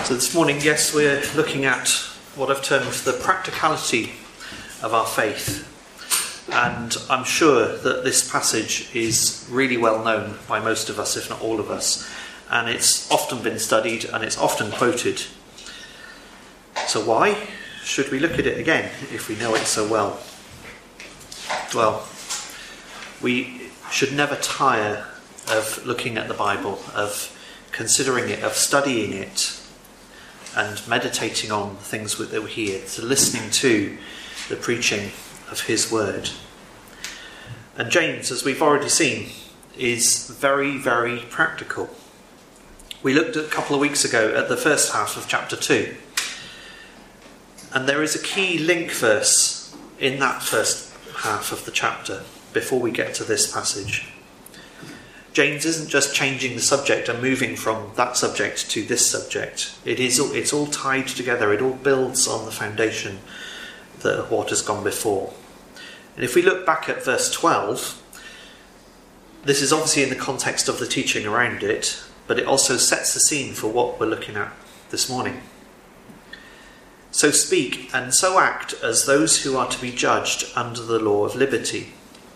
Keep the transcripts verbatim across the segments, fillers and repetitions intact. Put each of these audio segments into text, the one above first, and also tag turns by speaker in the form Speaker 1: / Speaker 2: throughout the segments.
Speaker 1: So this morning, yes, we're looking at what I've termed the practicality of our faith. And I'm sure that this passage is really well known by most of us, if not all of us. And it's often been studied and it's often quoted. So why should we look at it again if we know it so well? Well, we should never tire of looking at the Bible, of considering it, of studying it, and meditating on the things that we hear, to listening to the preaching of his word. And James, as we've already seen, is very, very practical. We looked at a couple of weeks ago at the first half of chapter two. And there is a key link verse in that first half of the chapter before we get to this passage. James isn't just changing the subject and moving from that subject to this subject. It is, it's all tied together. It all builds on the foundation of what has gone before. And if we look back at verse twelve, this is obviously in the context of the teaching around it, but it also sets the scene for what we're looking at this morning. So speak and so act as those who are to be judged under the law of liberty.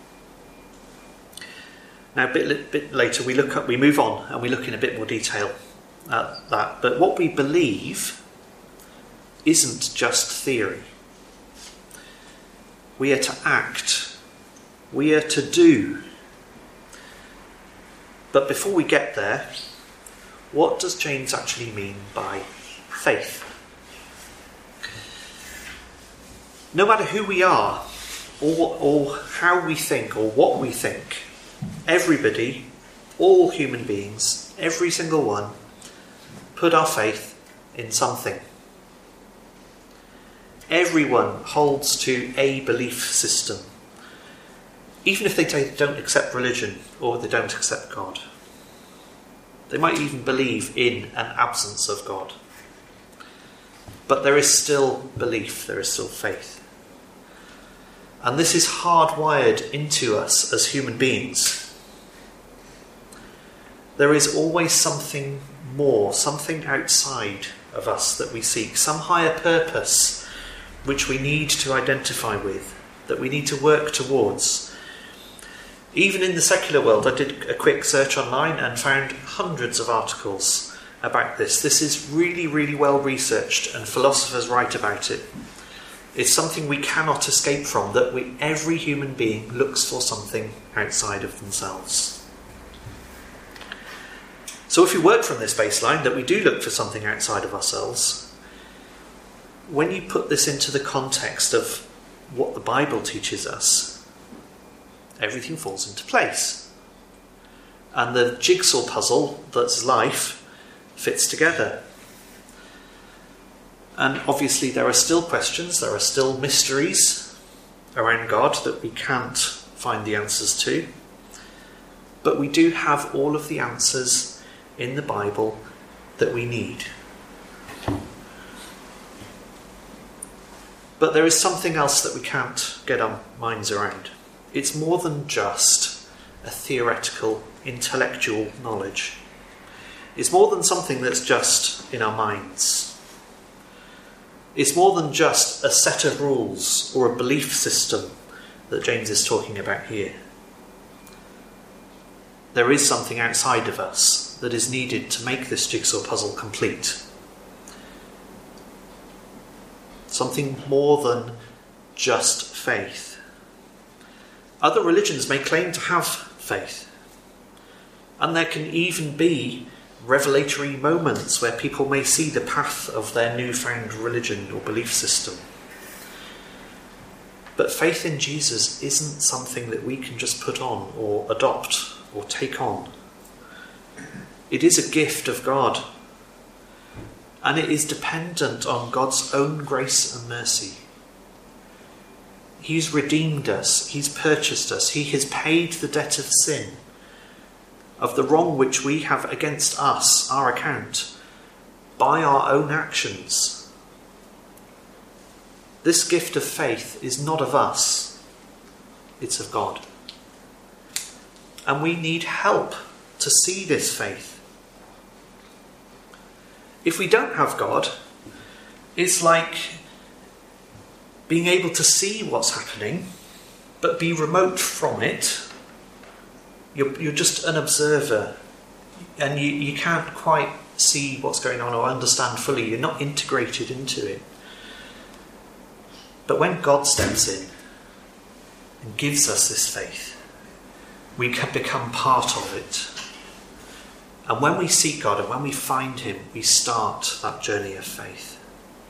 Speaker 1: Now, a bit, bit later, we look at, we move on and we look in a bit more detail at that. But what we believe isn't just theory. We are to act. We are to do. But before we get there, what does James actually mean by faith? No matter who we are, or, or how we think, or what we think, everybody, all human beings, every single one, put our faith in something. Everyone holds to a belief system, even if they don't accept religion or they don't accept God. They might even believe in an absence of God. But there is still belief, there is still faith. And this is hardwired into us as human beings. There is always something more, something outside of us that we seek, some higher purpose which we need to identify with, that we need to work towards. Even in the secular world, I did a quick search online and found hundreds of articles about this. This is really, really well researched, and philosophers write about it. It's something we cannot escape from, that we, every human being looks for something outside of themselves. So if you work from this baseline, that we do look for something outside of ourselves, when you put this into the context of what the Bible teaches us, everything falls into place. And the jigsaw puzzle that's life fits together. And obviously there are still questions, there are still mysteries around God that we can't find the answers to. But we do have all of the answers in the Bible that we need. But there is something else that we can't get our minds around. It's more than just a theoretical, intellectual knowledge. It's more than something that's just in our minds. It's more than just a set of rules or a belief system that James is talking about here. There is something outside of us that is needed to make this jigsaw puzzle complete. Something more than just faith. Other religions may claim to have faith, and there can even be revelatory moments where people may see the path of their newfound religion or belief system. But faith in Jesus isn't something that we can just put on or adopt or take on. It is a gift of God, and it is dependent on God's own grace and mercy. He's redeemed us, he's purchased us, he has paid the debt of sin, of the wrong which we have against us, our account, by our own actions. This gift of faith is not of us, it's of God. And we need help to see this faith. If we don't have God, it's like being able to see what's happening, but be remote from it. You're, you're just an observer, and you, you can't quite see what's going on or understand fully. You're not integrated into it. But when God steps in and gives us this faith, we can become part of it. And when we seek God and when we find him, we start that journey of faith.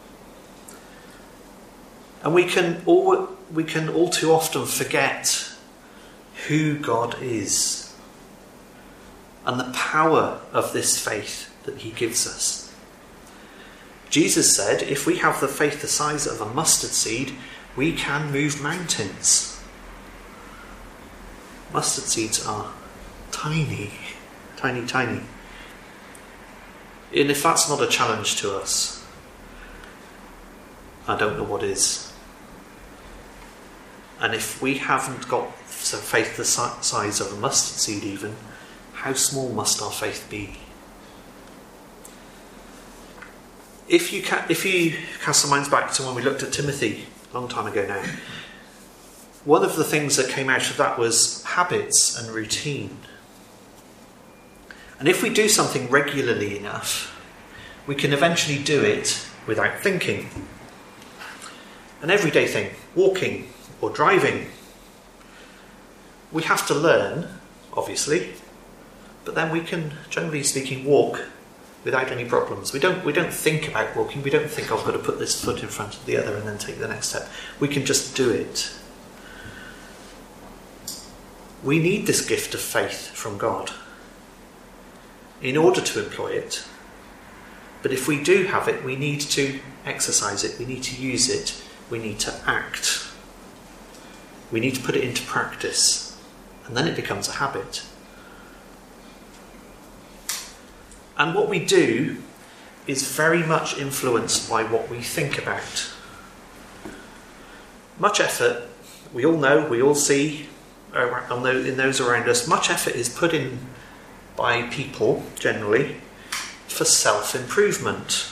Speaker 1: And we can all, we can all too often forget who God is and the power of this faith that he gives us. Jesus said, if we have the faith the size of a mustard seed, we can move mountains. Mustard seeds are tiny, tiny, tiny. And if that's not a challenge to us, I don't know what is. And if we haven't got some faith the size of a mustard seed even, how small must our faith be? If you ca- if you cast your minds back to when we looked at Timothy a long time ago now, one of the things that came out of that was habits and routine. And if we do something regularly enough, we can eventually do it without thinking. An everyday thing, walking or driving. We have to learn, obviously, but then we can, generally speaking, walk without any problems. We don't we don't think about walking. We don't think, oh, I've got to put this foot in front of the other and then take the next step. We can just do it. We need this gift of faith from God in order to employ it. But if we do have it, we need to exercise it. We need to use it. We need to act. We need to put it into practice. And then it becomes a habit. And what we do is very much influenced by what we think about. Much effort, we all know, we all see in those around us, much effort is put in by people, generally, for self-improvement.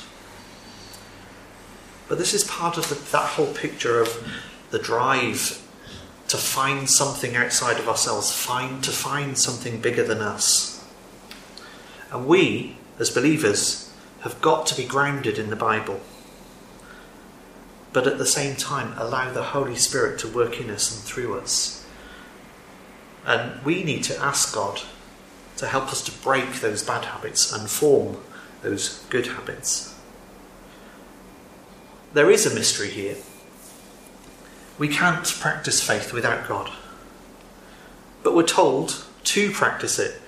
Speaker 1: But this is part of the, that whole picture of the drive to find something outside of ourselves, find to find something bigger than us. And we, as believers, have got to be grounded in the Bible. But at the same time, allow the Holy Spirit to work in us and through us. And we need to ask God to help us to break those bad habits and form those good habits. There is a mystery here. We can't practice faith without God. But we're told to practice it.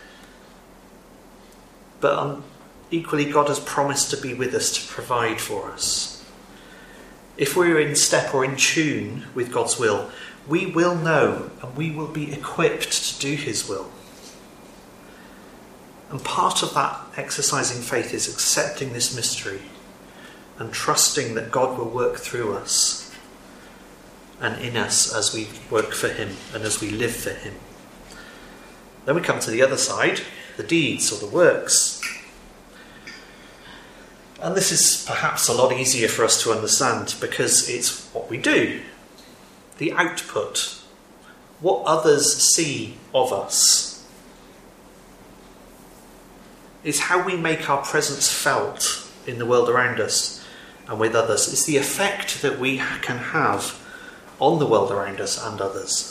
Speaker 1: But um, equally, God has promised to be with us to provide for us. If we're in step or in tune with God's will, we will know and we will be equipped to do his will. And part of that exercising faith is accepting this mystery and trusting that God will work through us and in us as we work for him and as we live for him. Then we come to the other side, the deeds or the works. And this is perhaps a lot easier for us to understand because it's what we do. The output. What others see of us. Is how we make our presence felt in the world around us and with others. It's the effect that we can have on the world around us and others.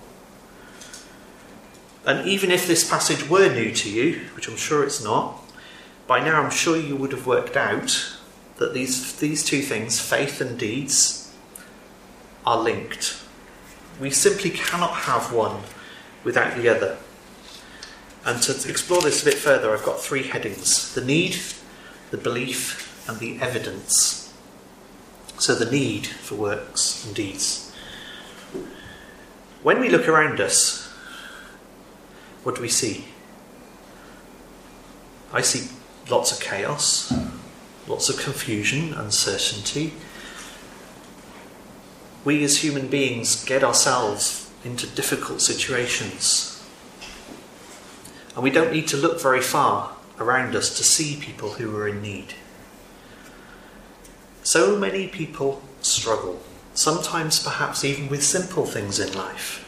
Speaker 1: And even if this passage were new to you, which I'm sure it's not, by now I'm sure you would have worked out that these, these two things, faith and deeds, are linked. We simply cannot have one without the other. And to explore this a bit further, I've got three headings. The need, the belief, and the evidence. So the need for works and deeds. When we look around us, what do we see? I see lots of chaos, lots of confusion, uncertainty. We as human beings get ourselves into difficult situations. And we don't need to look very far around us to see people who are in need. So many people struggle, sometimes perhaps even with simple things in life.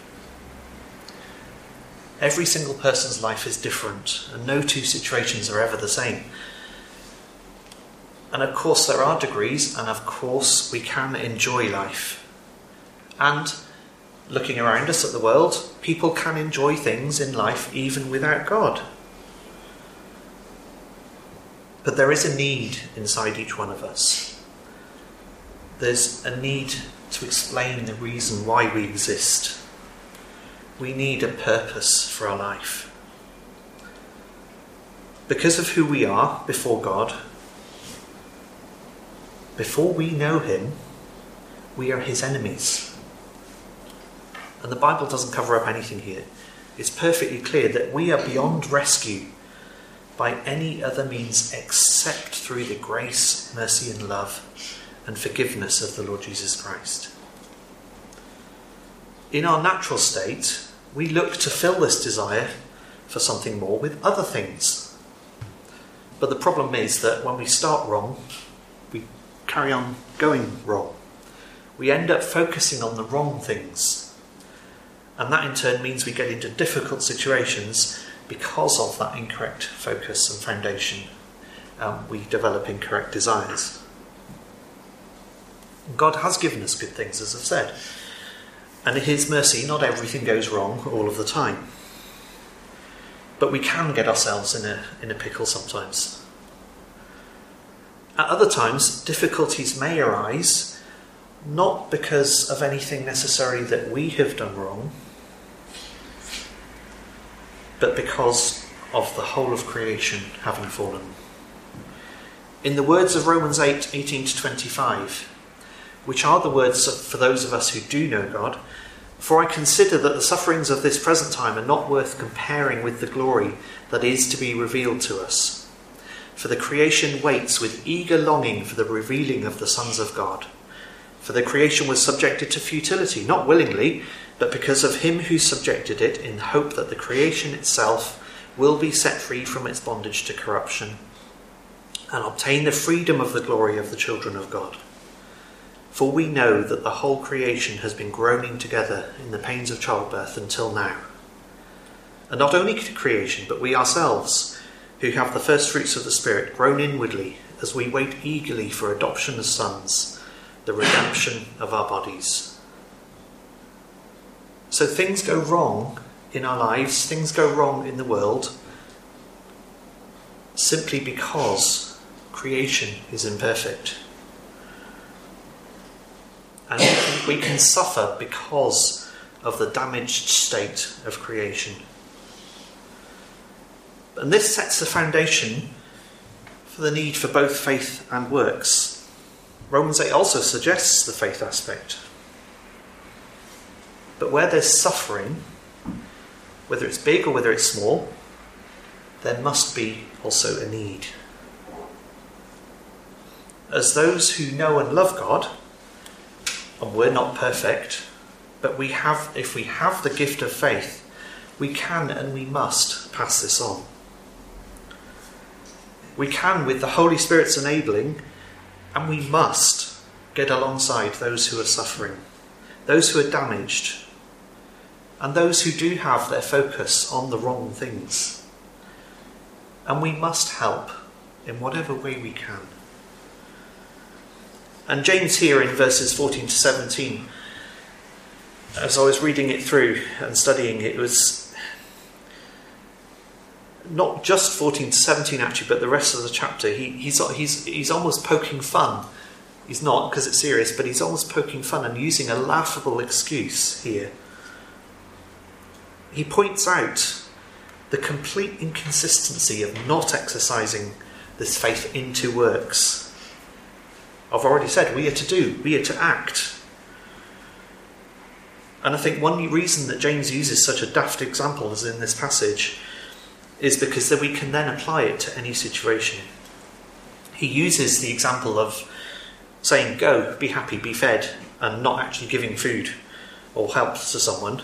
Speaker 1: Every single person's life is different, and no two situations are ever the same. And of course there are degrees, and of course we can enjoy life. And looking around us at the world, people can enjoy things in life even without God. But there is a need inside each one of us. There's a need to explain the reason why we exist. We need a purpose for our life. Because of who we are before God, before we know him, we are his enemies. And the Bible doesn't cover up anything here. It's perfectly clear that we are beyond rescue by any other means except through the grace, mercy and love and forgiveness of the Lord Jesus Christ. In our natural state, we look to fill this desire for something more with other things. But the problem is that when we start wrong, we carry on going wrong. We end up focusing on the wrong things. And that in turn means we get into difficult situations because of that incorrect focus and foundation. Um, we develop incorrect desires. God has given us good things, as I've said. And in his mercy, not everything goes wrong all of the time. But we can get ourselves in a, in a pickle sometimes. At other times, difficulties may arise, not because of anything necessary that we have done wrong, but because of the whole of creation having fallen. In the words of Romans eight, eighteen to twenty-five, which are the words for those of us who do know God, for I consider that the sufferings of this present time are not worth comparing with the glory that is to be revealed to us. For the creation waits with eager longing for the revealing of the sons of God. For the creation was subjected to futility, not willingly, but because of him who subjected it, in hope that the creation itself will be set free from its bondage to corruption and obtain the freedom of the glory of the children of God. For we know that the whole creation has been groaning together in the pains of childbirth until now. And not only creation, but we ourselves, who have the first fruits of the Spirit, groan inwardly as we wait eagerly for adoption as sons, the redemption of our bodies. So things go wrong in our lives, things go wrong in the world, simply because creation is imperfect. And we can, we can suffer because of the damaged state of creation. And this sets the foundation for the need for both faith and works. Romans eight also suggests the faith aspect. But where there's suffering, whether it's big or whether it's small, there must be also a need. As those who know and love God, and we're not perfect, but we have, if we have the gift of faith, we can and we must pass this on. We can, with the Holy Spirit's enabling, and we must get alongside those who are suffering, those who are damaged, and those who do have their focus on the wrong things. And we must help in whatever way we can. And James here in verses fourteen to seventeen, as I was reading it through and studying it, was not just fourteen to seventeen actually, but the rest of the chapter. He, he's, he's, he's almost poking fun. He's not, because it's serious, but he's almost poking fun and using a laughable excuse here. He points out the complete inconsistency of not exercising this faith into works. I've already said we are to do, we are to act. And I think one reason that James uses such a daft example as in this passage is because that we can then apply it to any situation. He uses the example of saying, go, be happy, be fed, and not actually giving food or help to someone.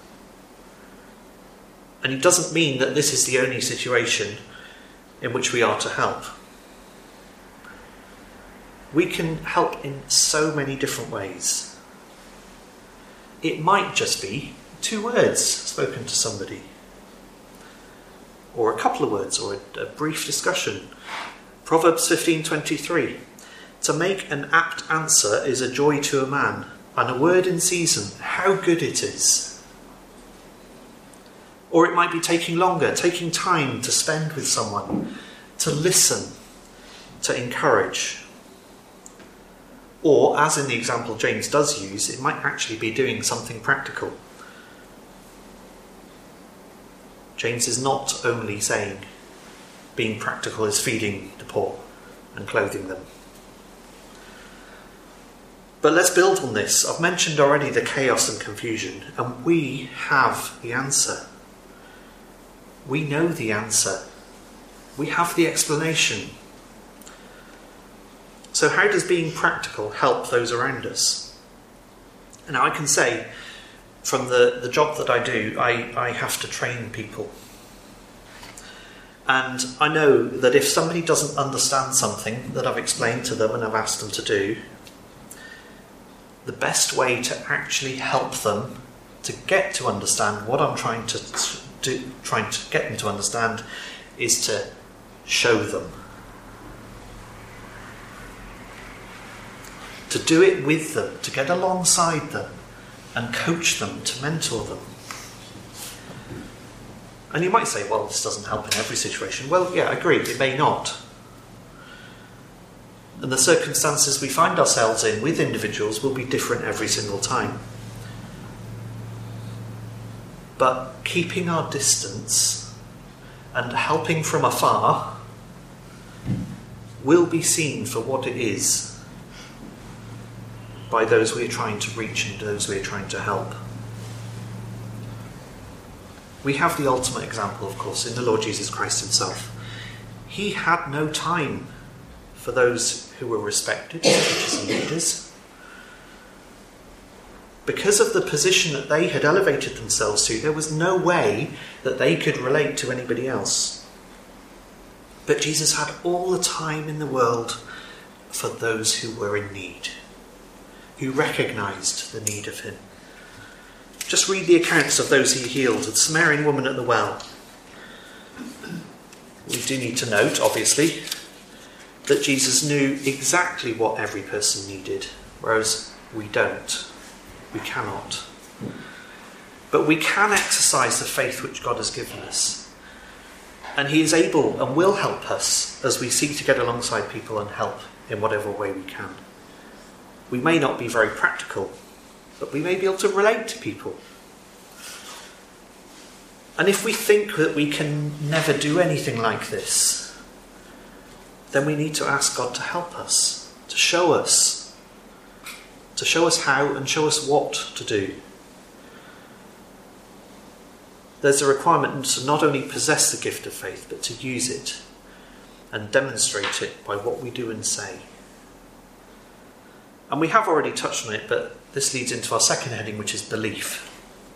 Speaker 1: And he doesn't mean that this is the only situation in which we are to help. We can help in so many different ways. It might just be two words spoken to somebody, or a couple of words, or a, a brief discussion. Proverbs fifteen twenty-three. To make an apt answer is a joy to a man, and a word in season, how good it is. Or it might be taking longer, taking time to spend with someone, to listen, to encourage. Or, as in the example James does use, it might actually be doing something practical. James is not only saying being practical is feeding the poor and clothing them. But let's build on this. I've mentioned already the chaos and confusion, and we have the answer. We know the answer. We have the explanation. So how does being practical help those around us? And I can say, from the, the job that I do, I, I have to train people. And I know that if somebody doesn't understand something that I've explained to them and I've asked them to do, the best way to actually help them to get to understand what I'm trying to do, trying to get them to understand, is to show them. To do it with them, to get alongside them and coach them, to mentor them. And you might say, well, this doesn't help in every situation. Well, yeah, agreed, it may not. And the circumstances we find ourselves in with individuals will be different every single time. But keeping our distance and helping from afar will be seen for what it is by those we are trying to reach and those we are trying to help. We have the ultimate example, of course, in the Lord Jesus Christ himself. He had no time for those who were respected, teachers and leaders. Because of the position that they had elevated themselves to, there was no way that they could relate to anybody else. But Jesus had all the time in the world for those who were in need, who recognised the need of him. Just read the accounts of those he healed, the Samaritan woman at the well. We do need to note, obviously, that Jesus knew exactly what every person needed, whereas we don't. We cannot. But we can exercise the faith which God has given us. And he is able and will help us as we seek to get alongside people and help in whatever way we can. We may not be very practical, but we may be able to relate to people. And if we think that we can never do anything like this, then we need to ask God to help us, to show us, to show us how and show us what to do. There's a requirement to not only possess the gift of faith, but to use it and demonstrate it by what we do and say. And we have already touched on it, but this leads into our second heading, which is belief.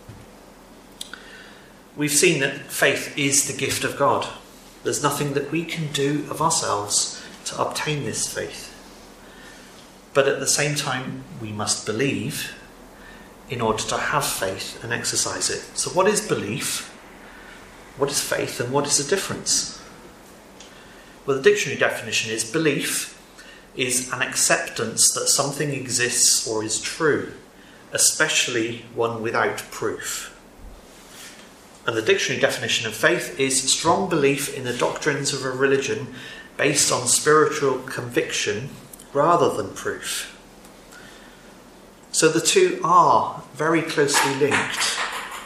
Speaker 1: We've seen that faith is the gift of God. There's nothing that we can do of ourselves to obtain this faith. But at the same time, we must believe in order to have faith and exercise it. So what is belief? What is faith? And what is the difference? Well, the dictionary definition is belief is an acceptance that something exists or is true, especially one without proof. And the dictionary definition of faith is strong belief in the doctrines of a religion based on spiritual conviction rather than proof. So the two are very closely linked.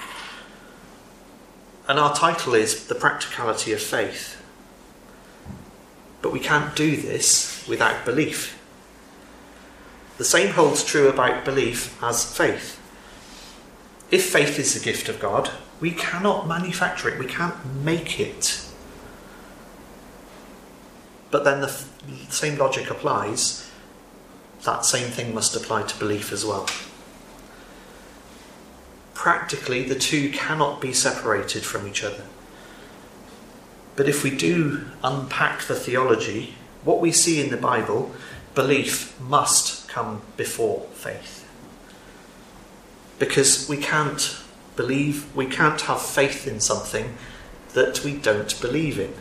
Speaker 1: And our title is The Practicality of Faith. But we can't do this without belief. The same holds true about belief as faith. If faith is the gift of God, we cannot manufacture it, we can't make it. But then the f- same logic applies. That same thing must apply to belief as well. Practically, the two cannot be separated from each other. But if we do unpack the theology, what we see in the Bible belief must come before faith. Because we can't believe, we can't have faith in something that we don't believe in.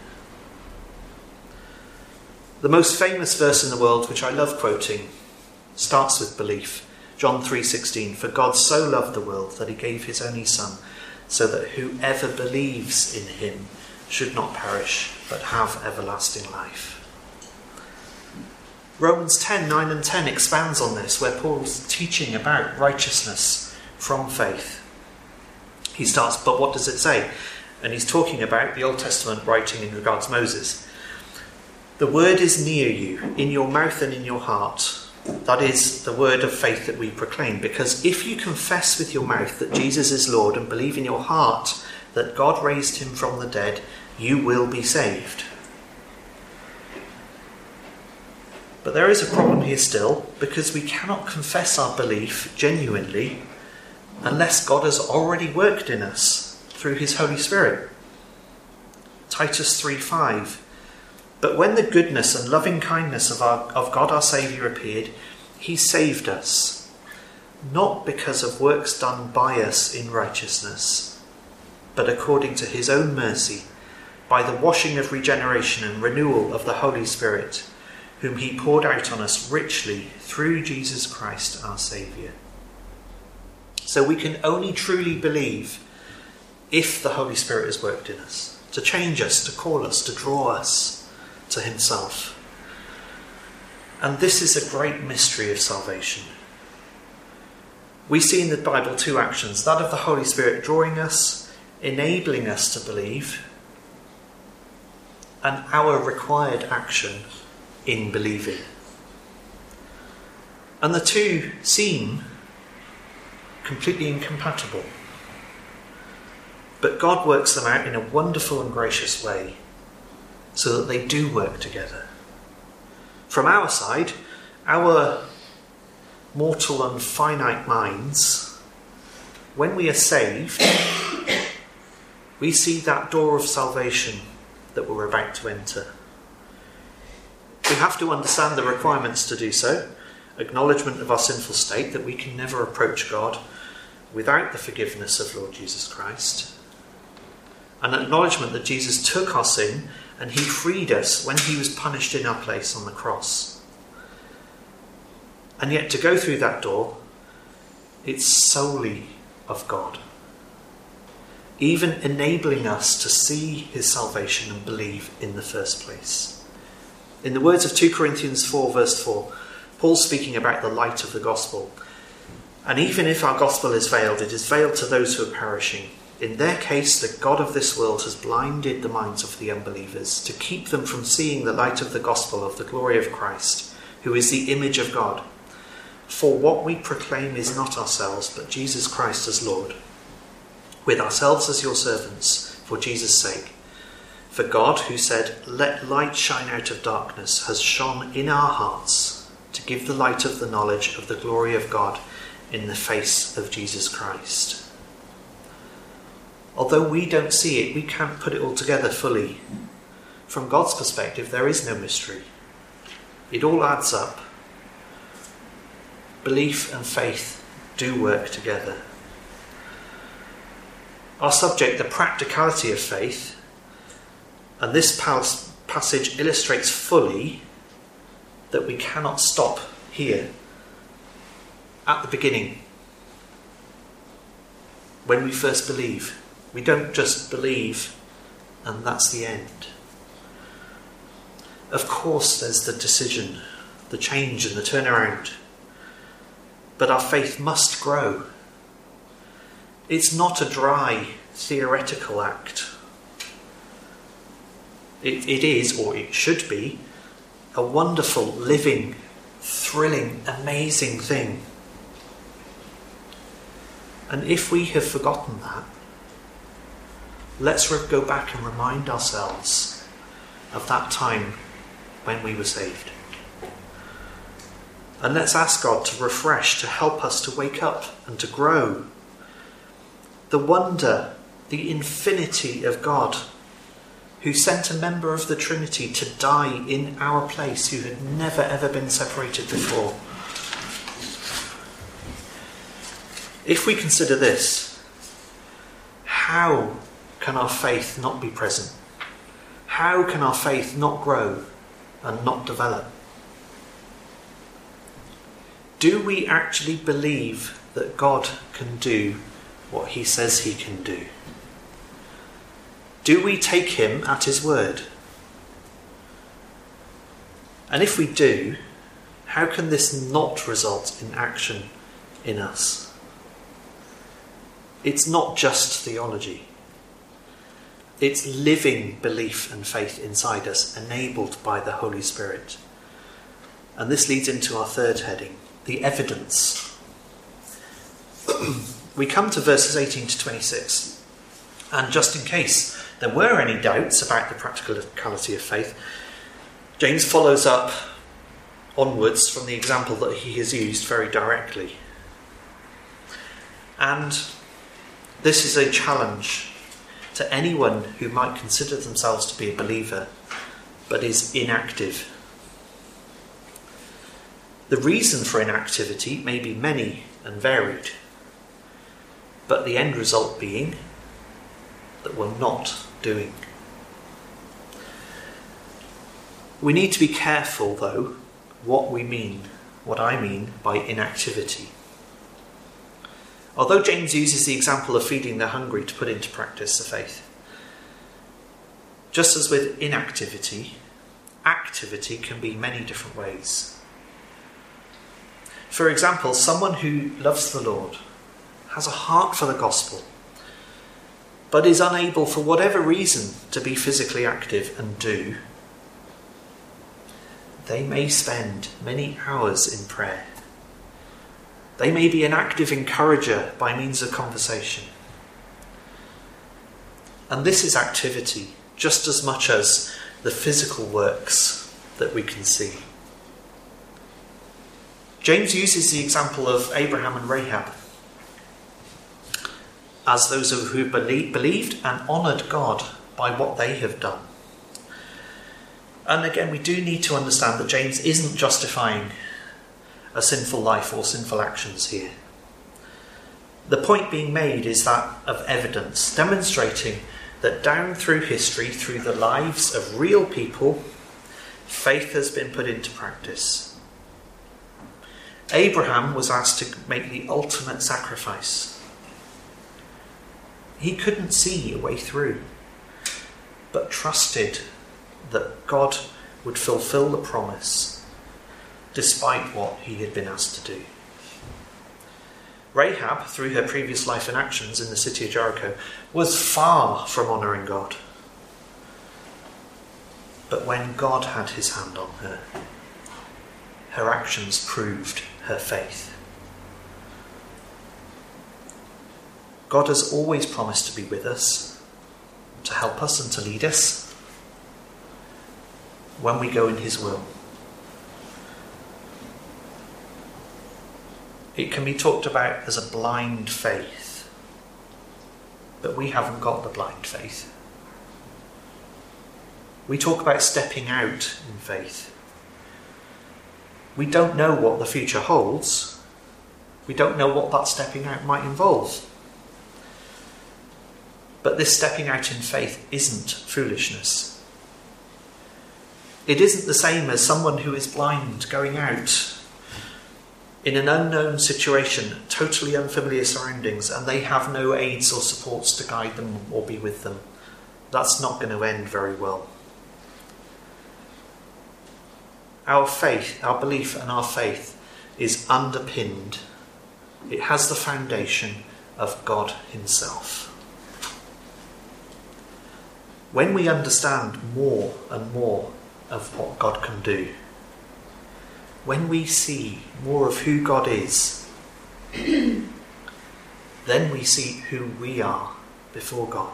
Speaker 1: The most famous verse in the world, which I love quoting, starts with belief. John three sixteen, "For God so loved the world that he gave his only Son, so that whoever believes in him should not perish, but have everlasting life." Romans ten, nine and ten expands on this, where Paul's teaching about righteousness from faith. He starts, but what does it say? And he's talking about the Old Testament writing in regards to Moses. "The word is near you, in your mouth and in your heart." That is the word of faith that we proclaim. Because if you confess with your mouth that Jesus is Lord and believe in your heart that God raised him from the dead, you will be saved. But there is a problem here still, because we cannot confess our belief genuinely unless God has already worked in us through his Holy Spirit. Titus three five. "But when the goodness and loving kindness of, our, of God our Saviour appeared, he saved us, not because of works done by us in righteousness, but according to his own mercy, by the washing of regeneration and renewal of the Holy Spirit, whom he poured out on us richly through Jesus Christ our Saviour." So we can only truly believe if the Holy Spirit has worked in us, to change us, to call us, to draw us to himself. And this is a great mystery of salvation. We see in the Bible two actions, that of the Holy Spirit drawing us, enabling us to believe, and our required action in believing. And the two seem completely incompatible. But God works them out in a wonderful and gracious way, so that they do work together. From our side, our mortal and finite minds, when we are saved, we see that door of salvation that we're about to enter. We have to understand the requirements to do so, acknowledgement of our sinful state, that we can never approach God without the forgiveness of Lord Jesus Christ, an acknowledgement that Jesus took our sin and he freed us when he was punished in our place on the cross. And yet to go through that door, it's solely of God, even enabling us to see his salvation and believe in the first place. In the words of two Corinthians four verse four, Paul's speaking about the light of the gospel. "And even if our gospel is veiled, it is veiled to those who are perishing. In their case, the God of this world has blinded the minds of the unbelievers to keep them from seeing the light of the gospel of the glory of Christ, who is the image of God. For what we proclaim is not ourselves, but Jesus Christ as Lord, with ourselves as your servants, for Jesus' sake. For God, who said, 'Let light shine out of darkness,' has shone in our hearts to give the light of the knowledge of the glory of God in the face of Jesus Christ." Although we don't see it, we can't put it all together fully. From God's perspective, there is no mystery. It all adds up. Belief and faith do work together. Our subject, the practicality of faith, and this pas- passage illustrates fully that we cannot stop here, at the beginning, when we first believe. We don't just believe and that's the end. Of course there's the decision, the change and the turnaround. But our faith must grow. It's not a dry theoretical act. It, it is, or it should be, a wonderful, living, thrilling, amazing thing. And if we have forgotten that, let's go back and remind ourselves of that time when we were saved. And let's ask God to refresh, to help us to wake up and to grow. The wonder, the infinity of God who sent a member of the Trinity to die in our place, who had never ever been separated before. If we consider this, how can our faith not be present? How can our faith not grow and not develop? Do we actually believe that God can do what he says he can do? Do we take him at his word? And if we do, how can this not result in action in us? It's not just theology. It's living belief and faith inside us, enabled by the Holy Spirit. And this leads into our third heading, the evidence. We come to verses eighteen to twenty-six, and just in case there were any doubts about the practicality of faith, James follows up onwards from the example that he has used very directly. And this is a challenge to anyone who might consider themselves to be a believer but is inactive. The reason for inactivity may be many and varied, but the end result being that we're not doing. We need to be careful, though, what we mean, what I mean by inactivity. Although James uses the example of feeding the hungry to put into practice the faith, just as with inactivity, activity can be many different ways. For example, someone who loves the Lord, has a heart for the gospel, but is unable for whatever reason to be physically active and do, they may spend many hours in prayer. They may be an active encourager by means of conversation. And this is activity just as much as the physical works that we can see. James uses the example of Abraham and Rahab as those who believed and honoured God by what they have done. And again, we do need to understand that James isn't justifying a sinful life or sinful actions here. The point being made is that of evidence, demonstrating that down through history, through the lives of real people, faith has been put into practice. Abraham was asked to make the ultimate sacrifice. He couldn't see a way through, but trusted that God would fulfill the promise despite what he had been asked to do. Rahab, through her previous life and actions in the city of Jericho, was far from honouring God. But when God had his hand on her, her actions proved her faith. God has always promised to be with us, to help us and to lead us when we go in his will. It can be talked about as a blind faith, but we haven't got the blind faith. We talk about stepping out in faith. We don't know what the future holds. We don't know what that stepping out might involve. But this stepping out in faith isn't foolishness. It isn't the same as someone who is blind going out in an unknown situation, totally unfamiliar surroundings, and they have no aids or supports to guide them or be with them. That's not going to end very well. Our faith, our belief and our faith is underpinned. It has the foundation of God himself. When we understand more and more of what God can do, when we see more of who God is, then we see who we are before God.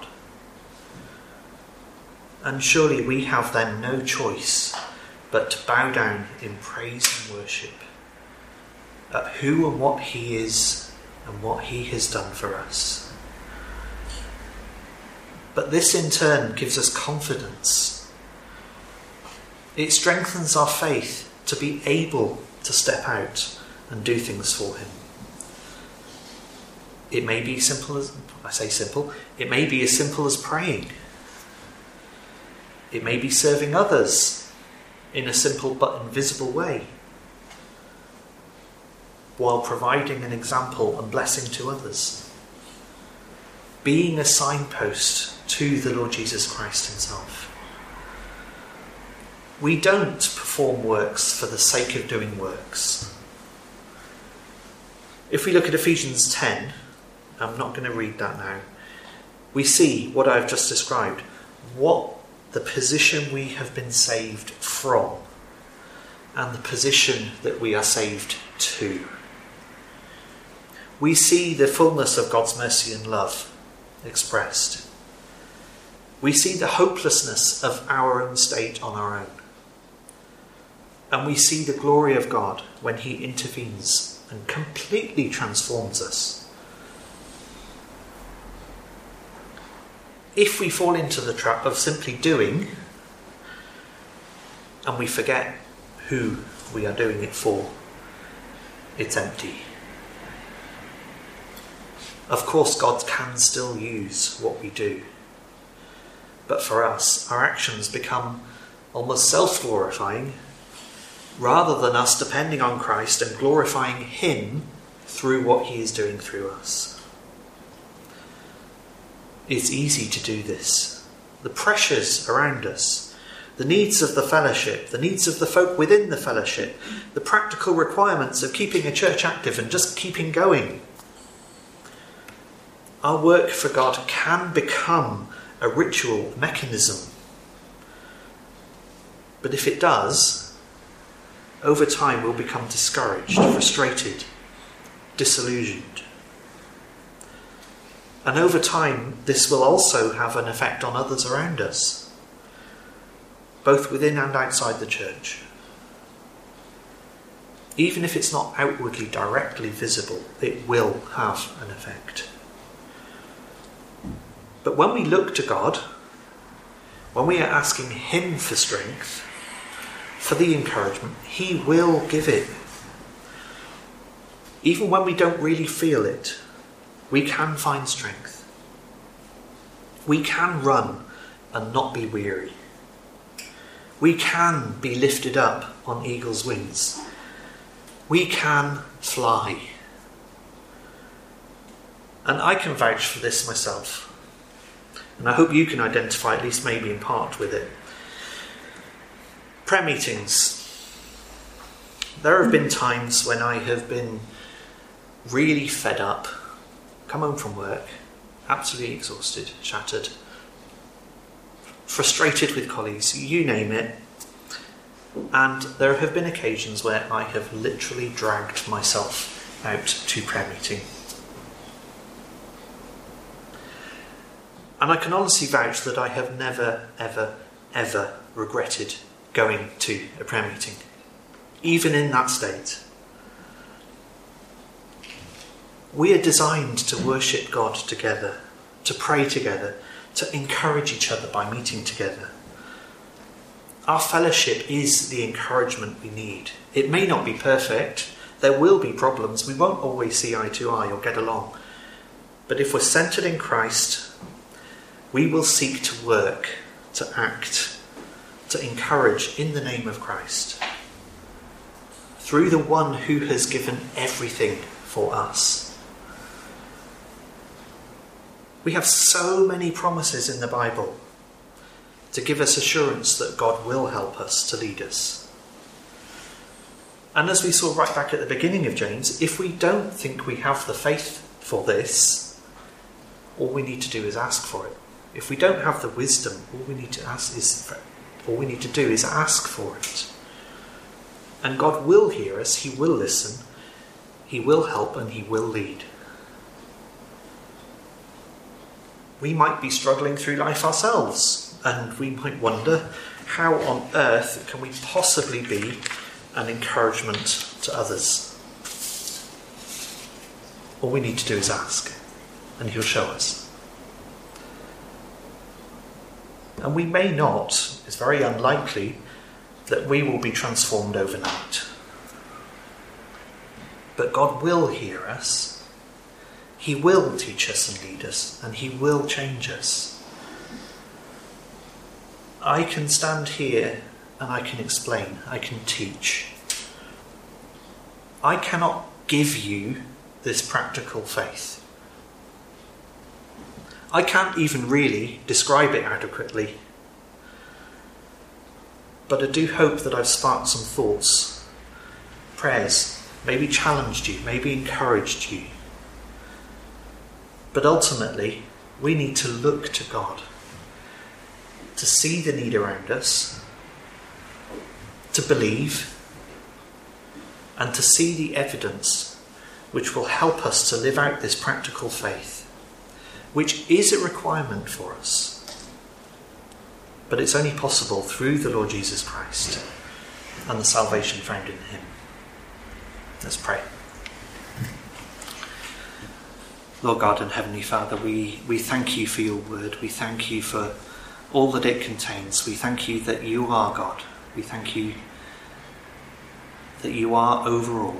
Speaker 1: And surely we have then no choice but to bow down in praise and worship at who and what he is and what he has done for us. But this in turn gives us confidence. It strengthens our faith to be able to step out and do things for him. It may be simple as, I say simple, it may be as simple as praying. It may be serving others in a simple but invisible way, while providing an example and blessing to others. Being a signpost to the Lord Jesus Christ himself. We don't perform works for the sake of doing works. If we look at Ephesians ten, I'm not going to read that now, we see what I've just described, what the position we have been saved from, and the position that we are saved to. We see the fullness of God's mercy and love expressed. We see the hopelessness of our own state on our own. And we see the glory of God when he intervenes and completely transforms us. If we fall into the trap of simply doing, and we forget who we are doing it for, it's empty. Of course, God can still use what we do. But for us, our actions become almost self-glorifying, rather than us depending on Christ and glorifying him through what he is doing through us. It's easy to do this. The pressures around us, the needs of the fellowship, the needs of the folk within the fellowship, the practical requirements of keeping a church active and just keeping going. Our work for God can become a ritual mechanism. But if it does, over time we'll become discouraged, frustrated, disillusioned. And over time, this will also have an effect on others around us, both within and outside the church. Even if it's not outwardly directly visible, it will have an effect. But when we look to God, when we are asking him for strength, for the encouragement, he will give it. Even when we don't really feel it, we can find strength. We can run and not be weary. We can be lifted up on eagle's wings. We can fly. And I can vouch for this myself. And I hope you can identify, at least maybe in part, with it. Prayer meetings. There have been times when I have been really fed up, come home from work, absolutely exhausted, shattered, frustrated with colleagues, you name it. And there have been occasions where I have literally dragged myself out to prayer meeting. And I can honestly vouch that I have never, ever, ever regretted going to a prayer meeting, even in that state. We are designed to worship God together, to pray together, to encourage each other by meeting together. Our fellowship is the encouragement we need. It may not be perfect. There will be problems. We won't always see eye to eye or get along. But if we're centred in Christ, we will seek to work, to act, to encourage in the name of Christ, through the one who has given everything for us. We have so many promises in the Bible to give us assurance that God will help us, to lead us. And as we saw right back at the beginning of James, if we don't think we have the faith for this, all we need to do is ask for it. If we don't have the wisdom, all we need to ask is, all we need to do is ask for it. And God will hear us, he will listen, he will help, and he will lead. We might be struggling through life ourselves, and we might wonder, how on earth can we possibly be an encouragement to others? All we need to do is ask, and he'll show us. And we may not, it's very unlikely, that we will be transformed overnight. But God will hear us. He will teach us and lead us, and he will change us. I can stand here and I can explain, I can teach. I cannot give you this practical faith. I can't even really describe it adequately. But I do hope that I've sparked some thoughts, prayers, maybe challenged you, maybe encouraged you. But ultimately, we need to look to God, to see the need around us, to believe, and to see the evidence which will help us to live out this practical faith, which is a requirement for us. But it's only possible through the Lord Jesus Christ and the salvation found in him. Let's pray. Lord God and Heavenly Father, we, we thank you for your word. We thank you for all that it contains. We thank you that you are God. We thank you that you are over all.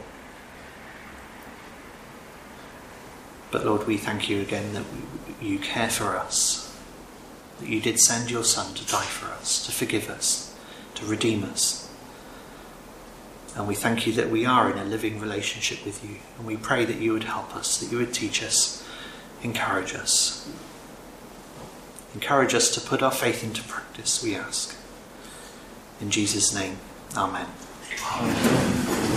Speaker 1: But Lord, we thank you again that you care for us, that you did send your Son to die for us, to forgive us, to redeem us. And we thank you that we are in a living relationship with you. And we pray that you would help us, that you would teach us, encourage us. Encourage us to put our faith into practice, we ask. In Jesus' name, amen. Amen.